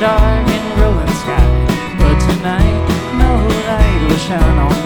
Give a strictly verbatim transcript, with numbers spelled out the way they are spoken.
dark and rolling sky, but tonight no light will shine on